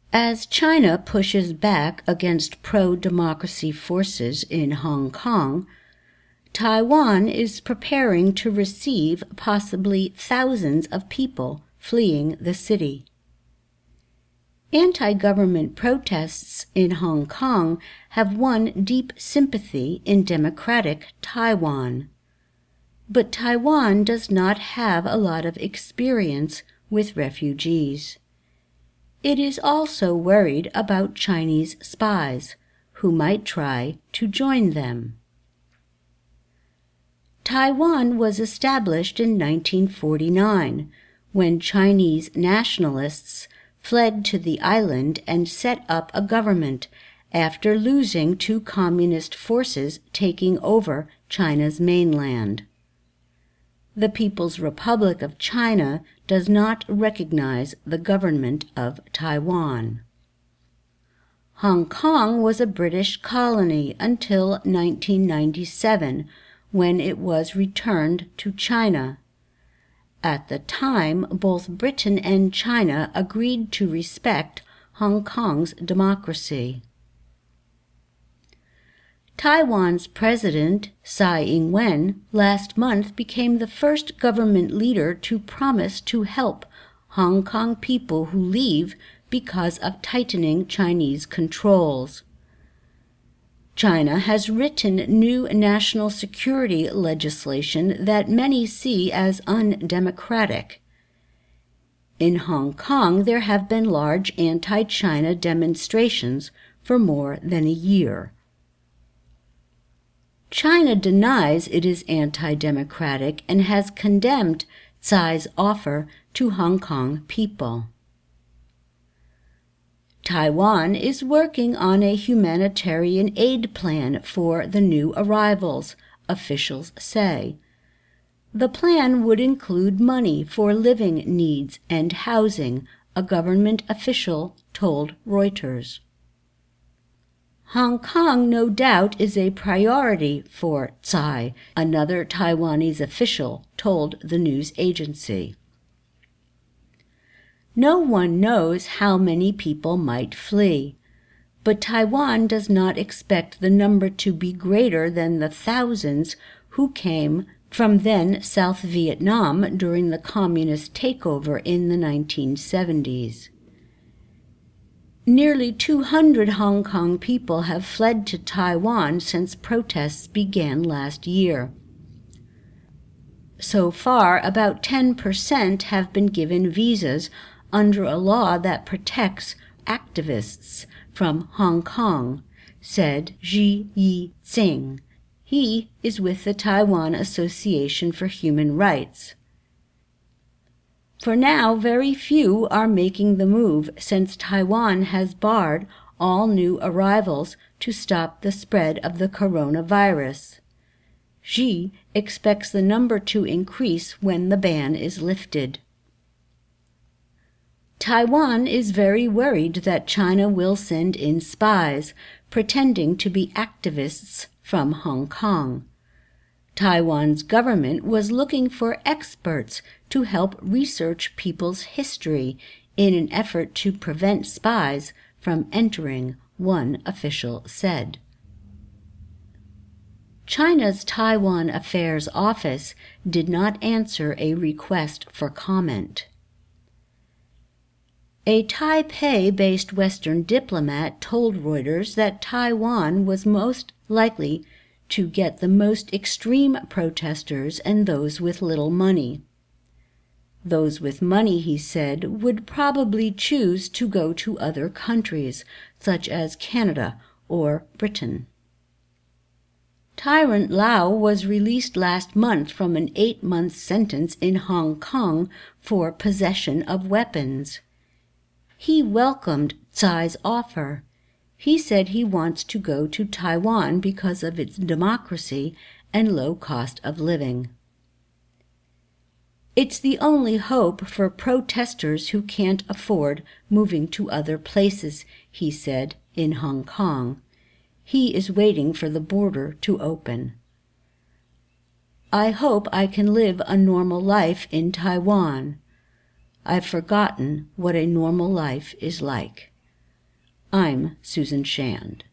As China pushes back against pro-democracy forces in Hong Kong, Taiwan is preparing to receive possibly thousands of people fleeing the city. Anti-government protests in Hong Kong have won deep sympathy in democratic Taiwan. But Taiwan does not have a lot of experience with refugees. It is also worried about Chinese spies, who might try to join them. Taiwan was established in 1949, when Chinese nationalists fled to the island and set up a government after losing to communist forces taking over China's mainland. The People's Republic of China does not recognize the government of Taiwan. Hong Kong was a British colony until 1997, when it was returned to China. At the time, both Britain and China agreed to respect Hong Kong's democracy. Taiwan's president, Tsai Ing-wen, last month became the first government leader to promise to help Hong Kong people who leave because of tightening Chinese controls. China has written new national security legislation that many see as undemocratic. In Hong Kong, there have been large anti-China demonstrations for more than a year. China denies it is anti-democratic and has condemned Tsai's offer to Hong Kong people. Taiwan is working on a humanitarian aid plan for the new arrivals, officials say. The plan would include money for living needs and housing, a government official told Reuters. Hong Kong no doubt is a priority for Tsai, another Taiwanese official told the news agency. No one knows how many people might flee, but Taiwan does not expect the number to be greater than the thousands who came from then South Vietnam during the communist takeover in the 1970s. Nearly 200 Hong Kong people have fled to Taiwan since protests began last year. So far, about 10% have been given visas under a law that protects activists from Hong Kong, said Zhi Yi-tsing. He is with the Taiwan Association for Human Rights. For now, very few are making the move since Taiwan has barred all new arrivals to stop the spread of the coronavirus. Xi expects the number to increase when the ban is lifted. Taiwan is very worried that China will send in spies, pretending to be activists from Hong Kong. Taiwan's government was looking for experts to help research people's history in an effort to prevent spies from entering, one official said. China's Taiwan Affairs Office did not answer a request for comment. A Taipei-based Western diplomat told Reuters that Taiwan was most likely to get the most extreme protesters and those with little money. Those with money, he said, would probably choose to go to other countries, such as Canada or Britain. Tyrant Lau was released last month from an 8-month sentence in Hong Kong for possession of weapons. He welcomed Tsai's offer. He said he wants to go to Taiwan because of its democracy and low cost of living. It's the only hope for protesters who can't afford moving to other places, he said, in Hong Kong. He is waiting for the border to open. I hope I can live a normal life in Taiwan. I've forgotten what a normal life is like. I'm Susan Shand.